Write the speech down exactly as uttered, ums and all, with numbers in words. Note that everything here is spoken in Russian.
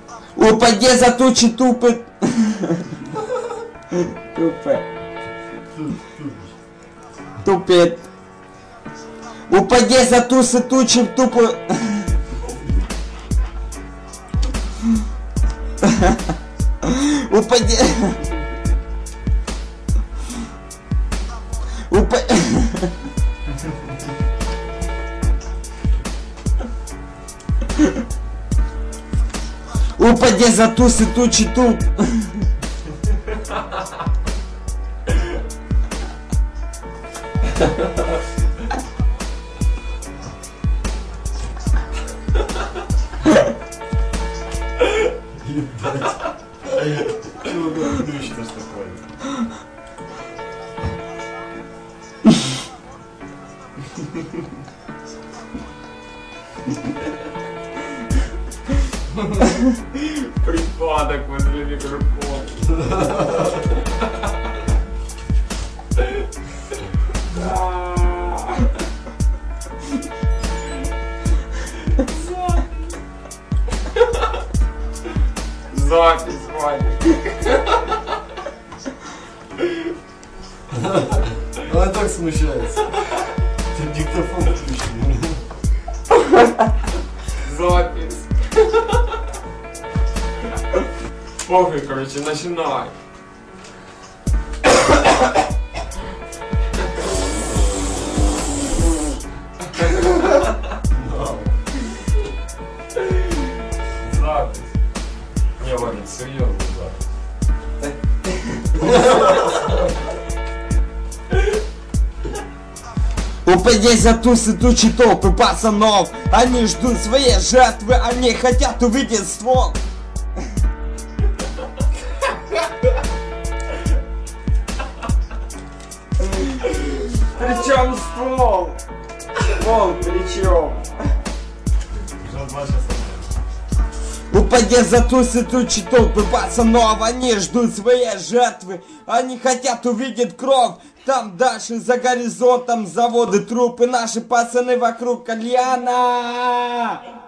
Упади за тучи тупы. Тупе. Тупит. Упади за тусы тучи тупо. Упади. Упади. Упади за тусы тучи туп. Припадок возле микрофона. Запись, Вадик. Она так смущается. Ты диктофон включил. Запись. Похуй, короче, начинай. Запись. Не, Вадик, серьезно, запись. Упади за тусы тучи толпы пацанов. Они ждут своей жертвы, они хотят увидеть ствол. Причем ствол? Ствол причем? Упади за тусы тучи толпы пацанов. Они ждут своей жертвы, они хотят увидеть кровь. Там дальше за горизонтом заводы, трупы, наши пацаны вокруг кальяна.